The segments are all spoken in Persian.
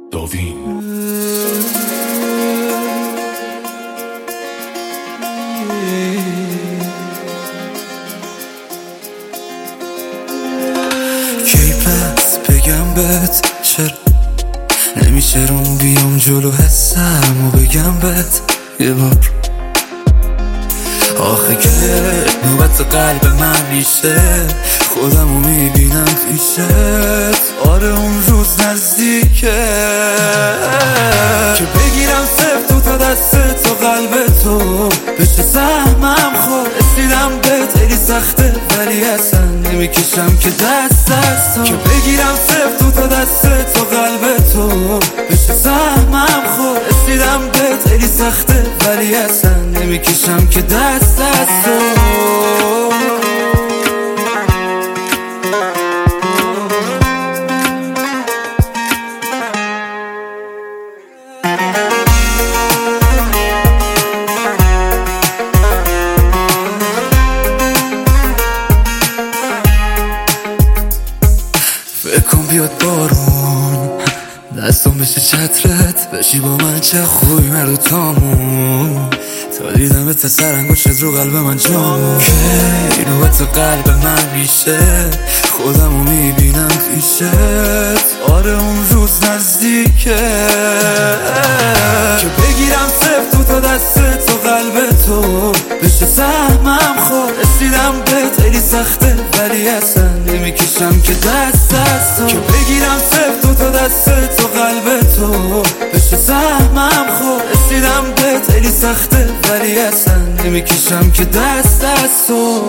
داوین. کی پس بگم بهت چرا نمیشه روم بیام جلو حسم و بگم بهت یه بار آخه که نوبت قلب من میشه خودمو میبینم پیشت آره اون روز نزدیکه که بگیرم صرف تو تا دست تو قلب تو بشه سهمم خور رسیدم بهت خیلی سخته ولی اصلا نمیکشم که دست از تو که بگیرم صرف تو تا دست تو قلب تو بشه سهمم خور رسیدم بهت خیلی سخته ولی اصلا نمیکشم که دست از تو بکن بیاد بارون دستم بشه چترت بشی با من چه خوبی مرد و تامون تا دیدمت سر انگشت رو قلب من جامون که نوبت قلب من میشه خودمو میبینم پیشت آره اون روز نزدیکه که بگیرم صرف تو تا دست تو قلب تو بشه سهمم خور رسیدم بهت خیلی سخته ولی اصلا نمیکشم که دست از تو که بگیرم صرف تو تا دست تو قلب تو بشه سهمم خور رسیدم بهت خیلی سخته ولی اصلا نمیکشم که دست از تو.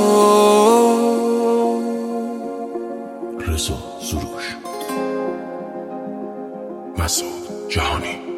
رضا سروش، مسعود جهانی.